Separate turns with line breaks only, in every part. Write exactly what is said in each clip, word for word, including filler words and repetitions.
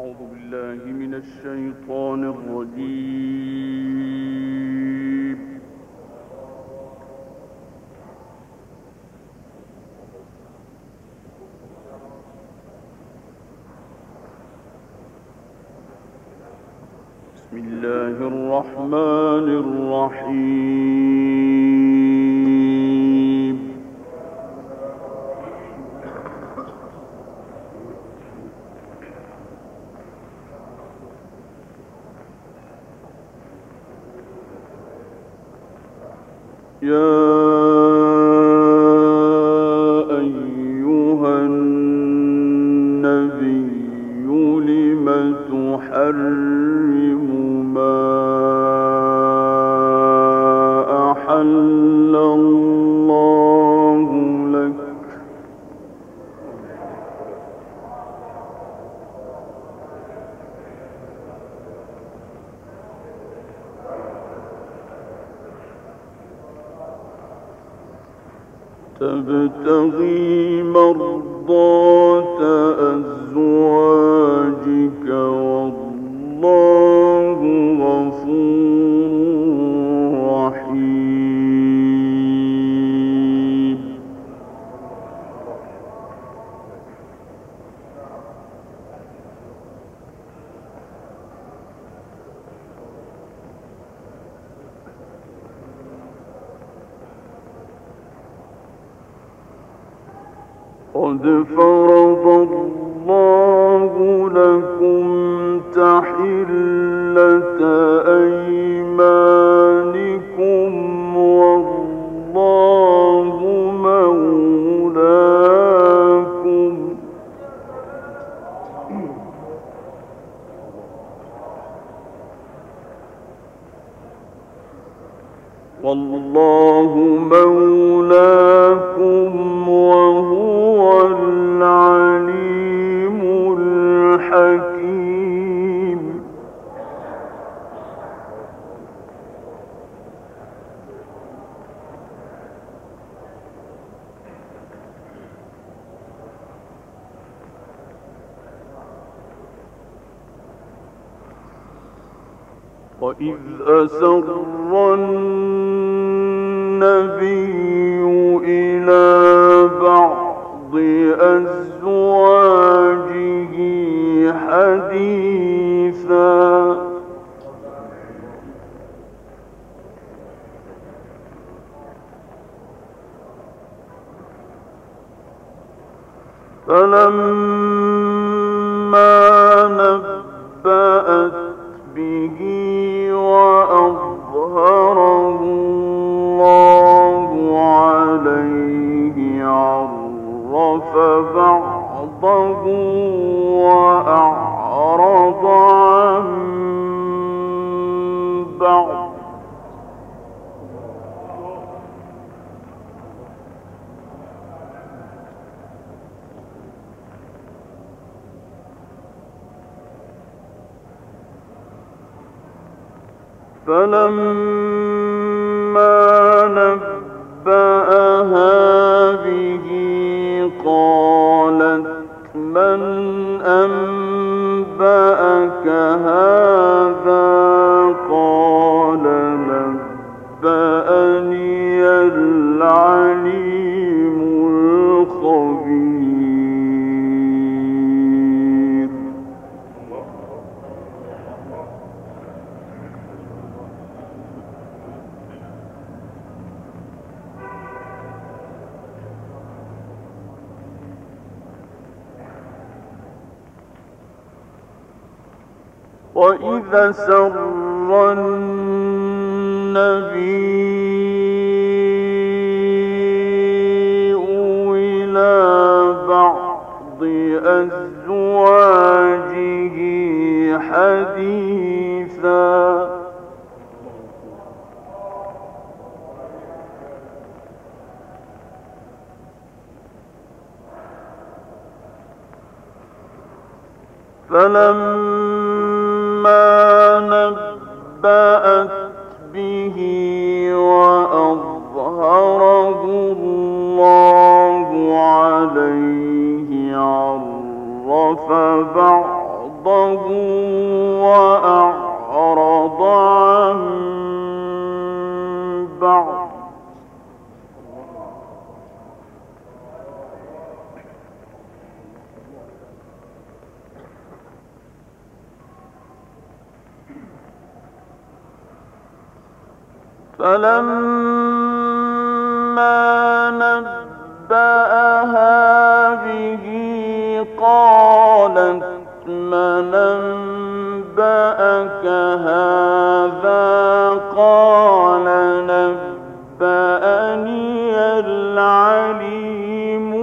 أعوذ بالله من الشيطان الرجيم. بسم الله الرحمن الرحيم. يا أيها النبي لم تحرم ما أحل الله لك تبتغي مرضات أزواجك والله غفور رحيم. قد فرض الله لكم تحلة أيمانكم والله مولاكم والله مولاكم وهو العليم الحكيم. وإذ أسر النبي إلى بعض أزواجه حديثا فلما نبأت به وأظهره الله عليه عرف بعضه وأعرض عن بعض فلما نبأها به قالت من أنبأك هذا قال نبأني العليم الخبير. وإذا سر النبي إلى بعض أزواجه حديثا فلما نبأت به وأظهره الله عليه عرف بعضه أرضه وأعرض عن بعض فلما نبأها به قالت من أنبأك هذا قال نبأني العليم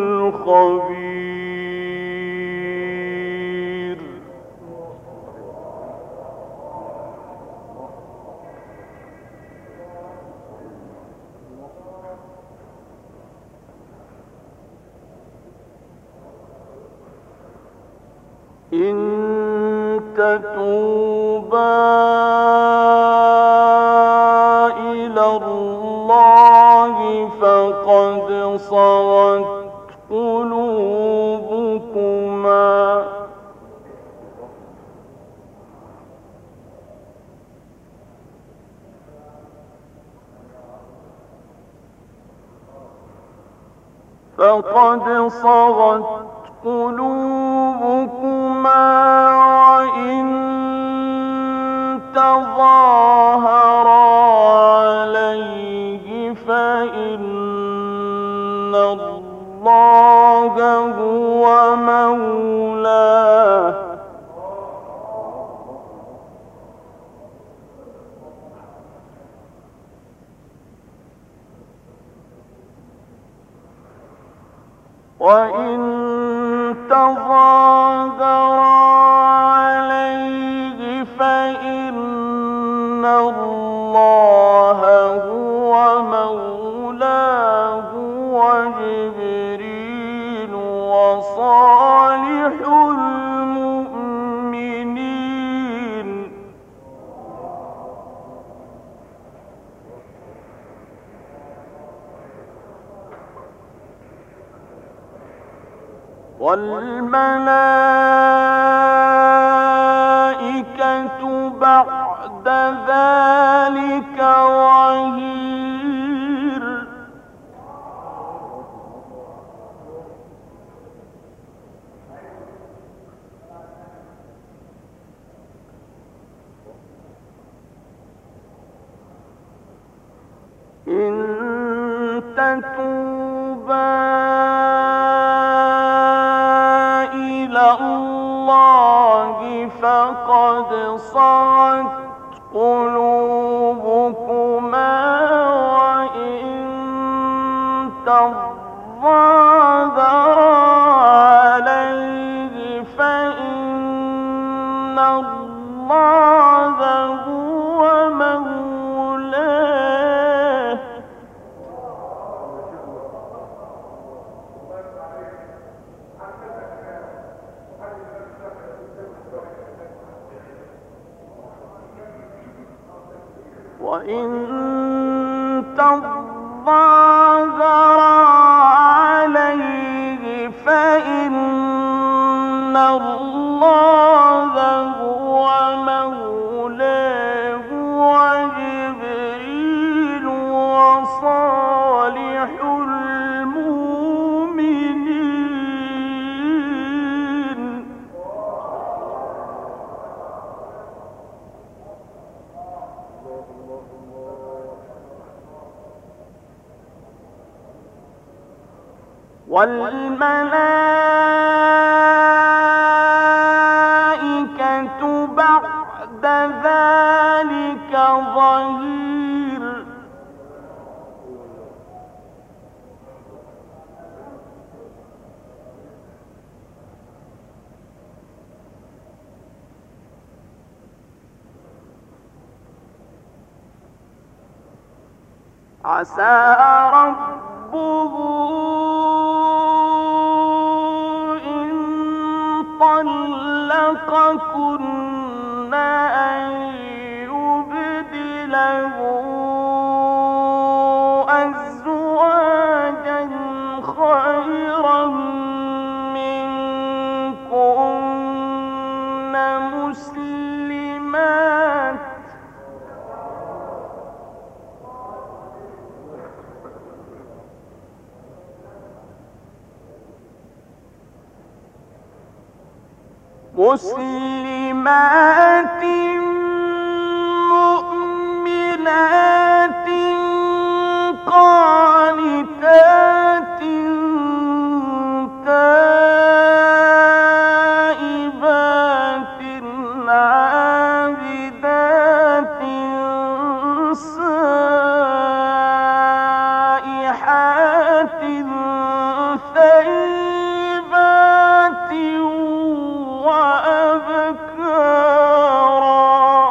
الخبير إن تتوبا إلى الله فقد صغت قلوبكما فقد صغت قلوبكما وإن تظاهرا عليه فإن الله هو مولاه وإن تظاهرا عليه فإن الله هو مولاه وجبريل وصالح المؤمنين والملائكة بعد ذلك ظهير إن تتوبا الله فقد صغت قلوبكما وإن تظاهرا عليه فإن الله هو مولاه وإن تظاهرا عليه فإن الله هو مولاه وجبريل وصالح المؤمنين والملائكة بعد ذلك ظهير عسى ربه إن طلقكن أن يبدله أزواجا خيرا منكن مسلمات مؤمنات قانتات تائبات عابدات سائحات ثيبات وأبكارا.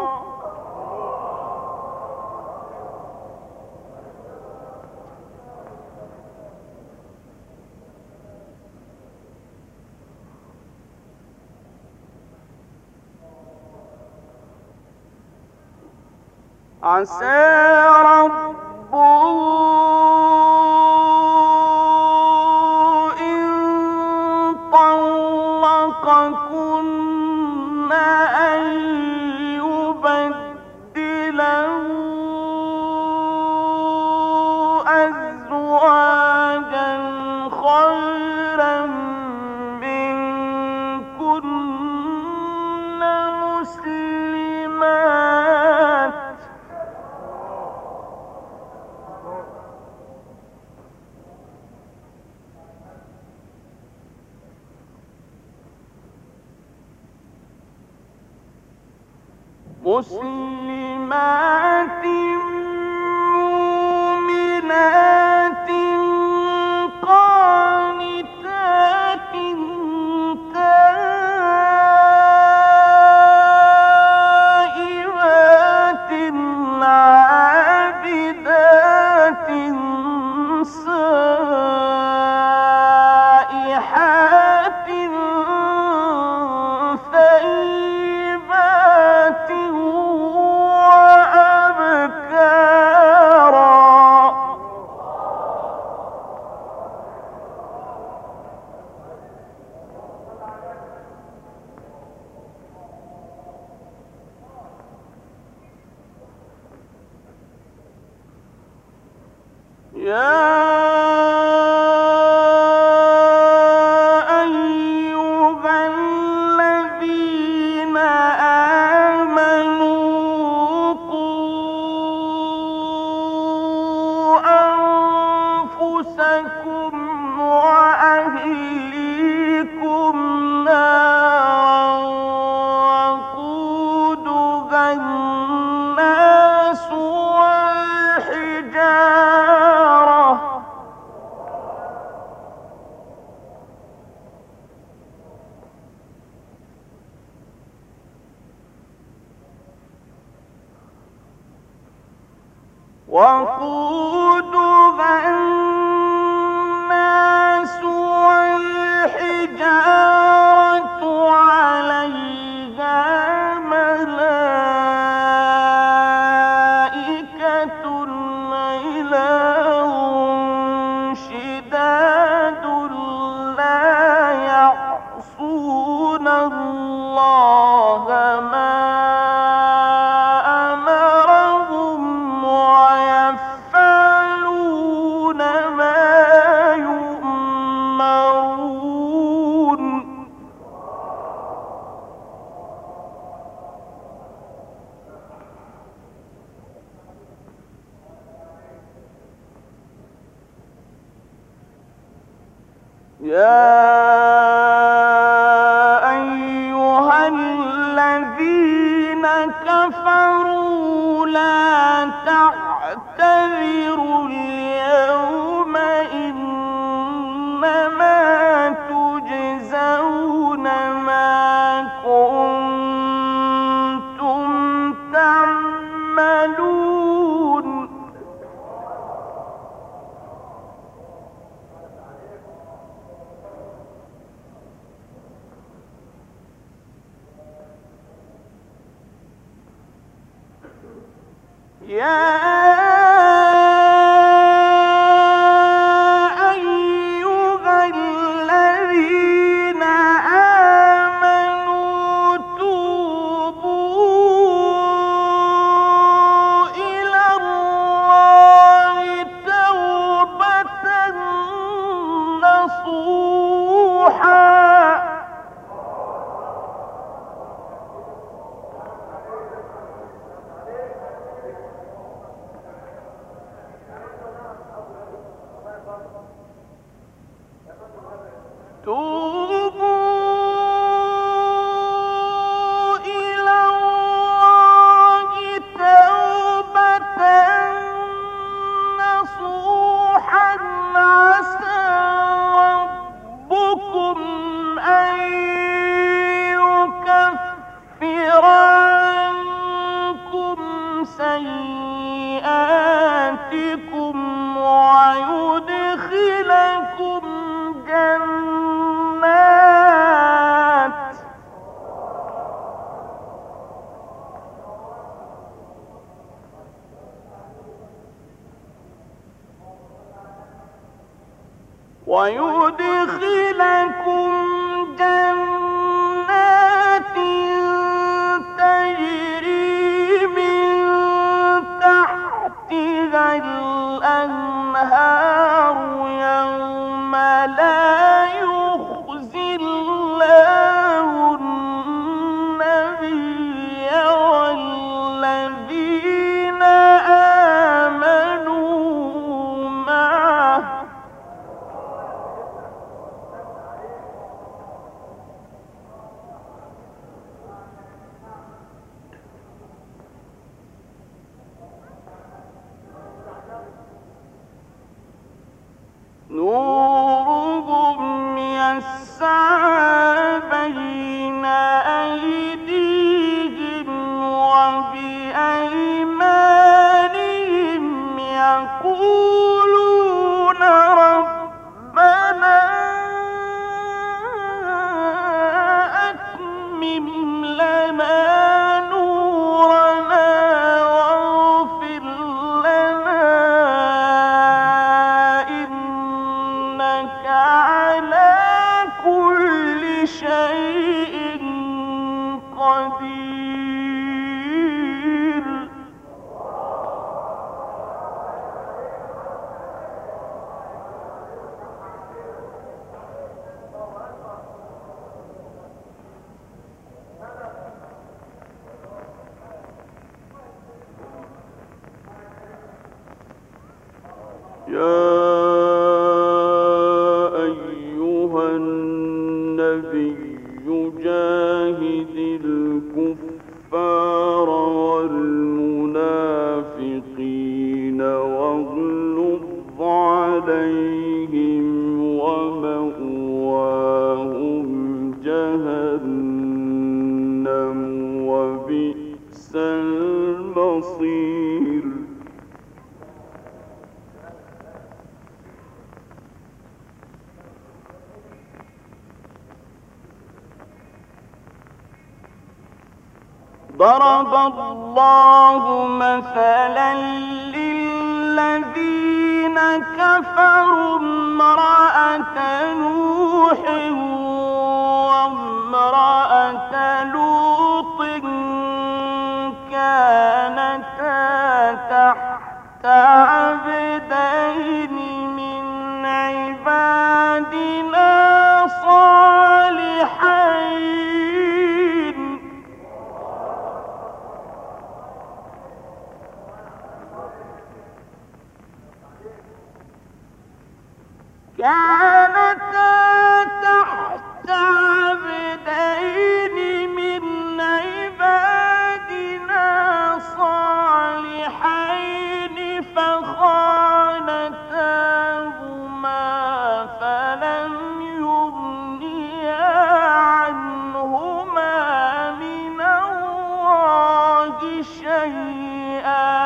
عسى ربه إن طلقكن أن يبدله أزواجا خيرا منكن مسلمات مسلمات مؤمنات قانتات تائبات عابدات سائحات ثيبات وأبكارا. يا أيها الذين آمنوا قوا أنفسكم وأهليكم نارا وقودها الناس والحجارة وقودها الناس والحجارة عليها ملائكة غلاظ شداد لا يعصون الله ما أمرهم ويفعلون ما يؤمرون. يا أيها الذين كفروا لا تعتذروا اليوم إنما تجزون ما كنتم تعملون. يا أيها الذين آمنوا توبوا إلى الله توبة نصوحا ويدخلكم جنات تجري من تحتها الأنهار يوم لا يخزي الله النبي والذين آمنوا معه نورهم يسعى بين أيديهم وبأيمانهم يقولون ربنا أتمم لنا نورنا واغفر لنا إنك على كل شيء قدير. يا أيها النبي جاهد الكفار والمنافقين واغلظ عليهم ومأواهم جهنم وبئس المصير. ضرب الله مثلا للذين كفروا امرأة نوح وامرأة لوط كانتا تحت عبدين من عبادنا صالحين كانتا تحت عبدين من عبادنا صالحين فخانتاهما فلم يغنيا عنهما من الله شيئا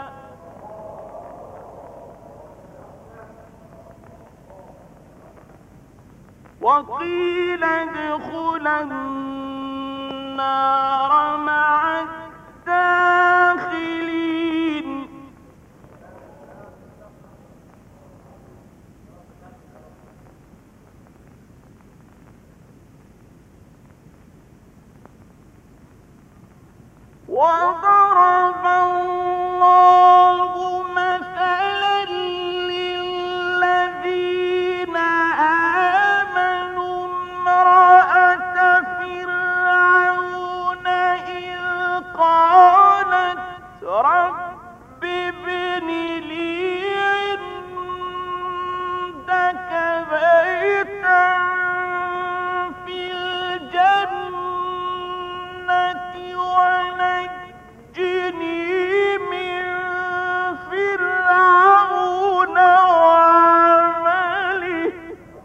وقيل ادخلا النار مع الداخلين. وضرب الله مثلا للذين آمنوا امرأة فرعون إذ قالت رب ابن لي عندك بيتا في الجنة ونجني من فرعون وعمله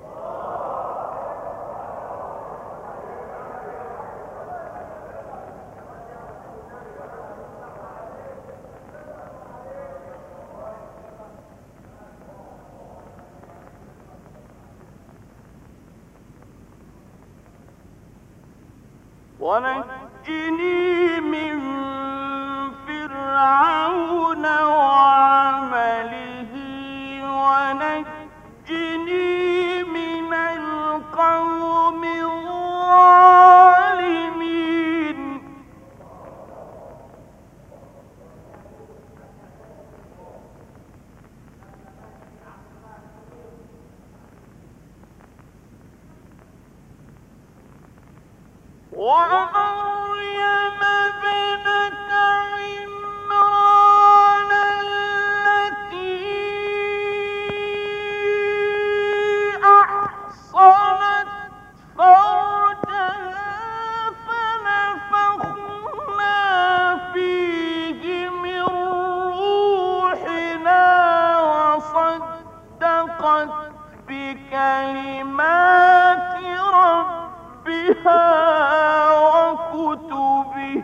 ونجني من فرعون وعمله ونجني ومريم ابنة عمران التي أحصنت فرجها فنفخنا فيه من روحنا وصدقت بكلمات ربها وكتبه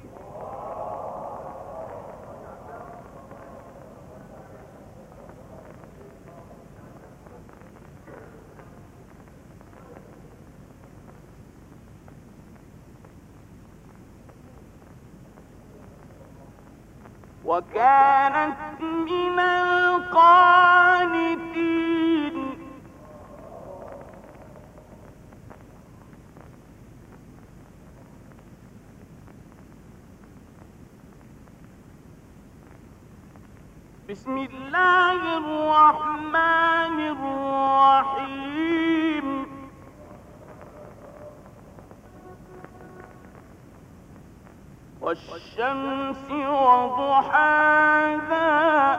وكانت من القانتين. بسم الله الرحمن الرحيم. والشمس وضحاها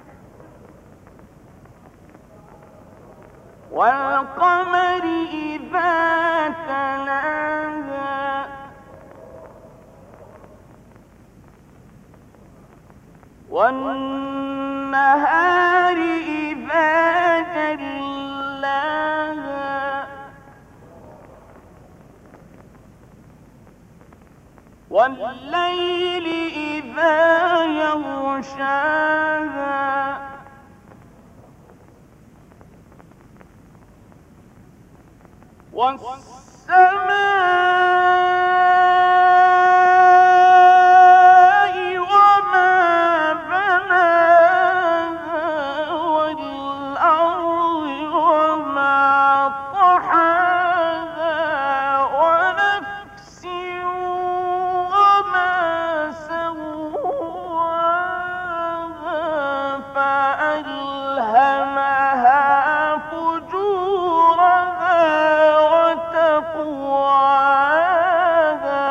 والقمر إذا تلاها والنهار إذا جلاها والليل إذا يغشاها والسماء وما بناها والأرض وما طحاها ونفس وما سواها فألهمها فجورها وتقواها.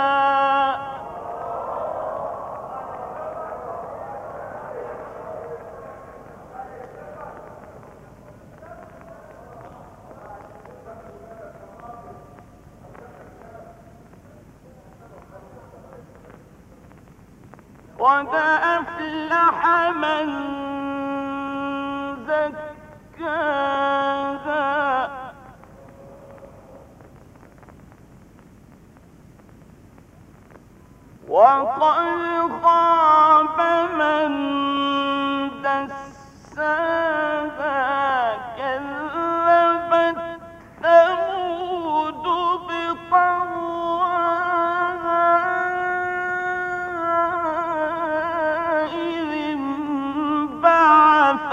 قد أفلح من زكاها وقد خاب من دساها. كذبت ثمود بطغواها إذ انبعث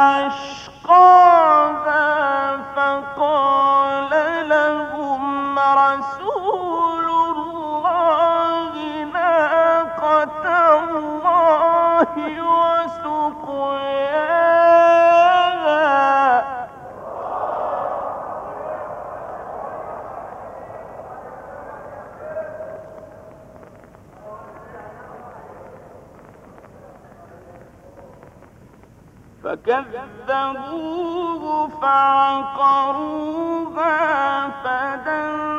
أشقاها فقال لهم رسول الله ناقة الله وسقياها. فكذبوه فعقروها فدمروا